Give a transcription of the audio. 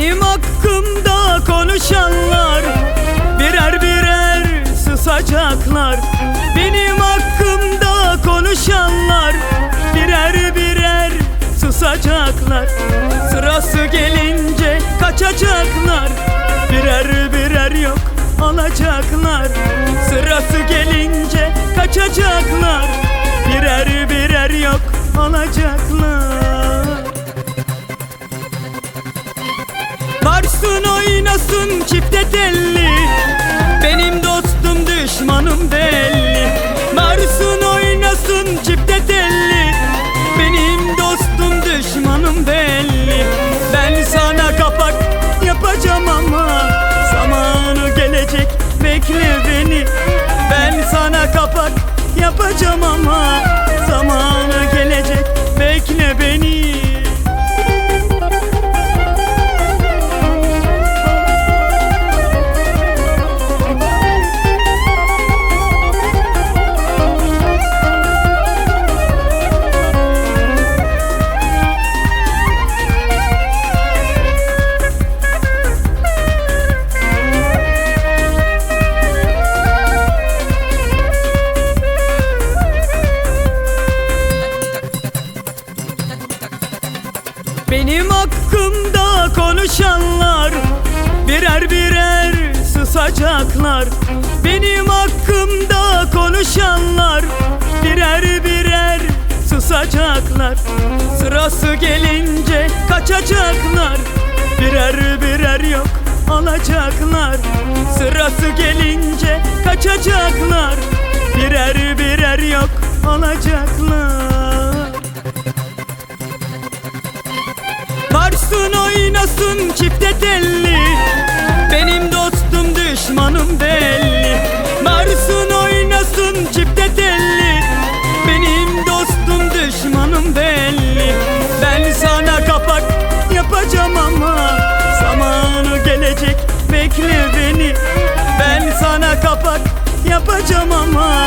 Benim hakkımda konuşanlar birer birer susacaklar. Benim hakkımda konuşanlar birer birer susacaklar. Sırası gelince kaçacaklar, birer birer yok alacaklar. Sırası gelince kaçacaklar, birer birer yok alacaklar. Varsın oynasın çifte telli, benim dostum düşmanım belli. Varsın oynasın çifte telli, benim dostum düşmanım belli. Ben sana kapak yapacağım ama zamanı gelecek, bekle beni. Ben sana kapak yapacağım ama zamanı gelecek, bekle beni. Benim hakkımda konuşanlar birer birer susacaklar. Benim hakkımda konuşanlar birer birer susacaklar. Sırası gelince kaçacaklar, birer birer yok alacaklar. Sırası gelince kaçacaklar, birer birer yok alacaklar. Varsın oynasın çifte telli, benim dostum düşmanım belli. Varsın oynasın çifte telli, benim dostum düşmanım belli. Ben sana kapak yapacağım ama zamanı gelecek, bekle beni. Ben sana kapak yapacağım ama